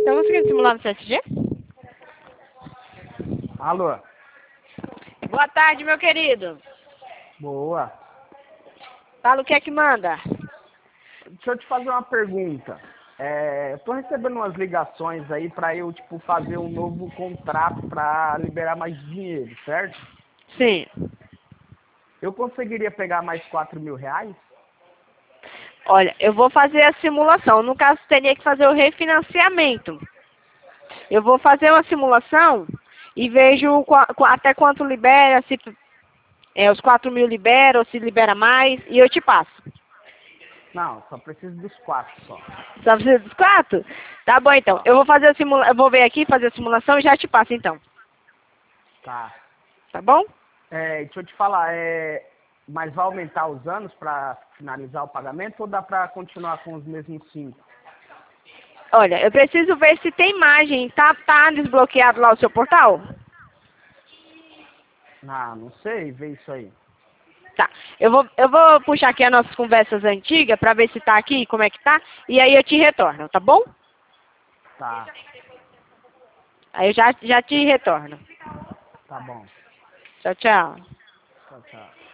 Então, você quer simular no CSG? Alô? Boa tarde, meu querido. Boa. Fala o que é que manda. Deixa eu te fazer uma pergunta. Eu tô recebendo umas ligações aí pra eu, tipo, fazer um novo contrato pra liberar mais dinheiro, certo? Sim. Eu conseguiria pegar mais 4.000 reais? Olha, eu vou fazer a simulação. No caso, teria que fazer o refinanciamento. Eu vou fazer uma simulação e vejo até quanto libera, se os 4.000 libera ou se libera mais, e eu te passo. Não, só preciso dos 4 só. Só precisa dos 4? Tá bom, então. Só. Eu vou fazer eu vou ver aqui, fazer a simulação e já te passo, então. Tá. Tá bom? Deixa eu te falar, mas vai aumentar os anos pra finalizar o pagamento ou dá pra continuar com os mesmos 5? Olha, eu preciso ver se tem imagem. Tá desbloqueado lá o seu portal? Ah, não sei, vê isso aí. Tá. Eu vou puxar aqui as nossas conversas antigas pra ver se tá aqui, como é que tá. E aí eu te retorno, tá bom? Tá, Aí eu já te retorno. tá bom. Tchau, tchau. Tchau, tchau.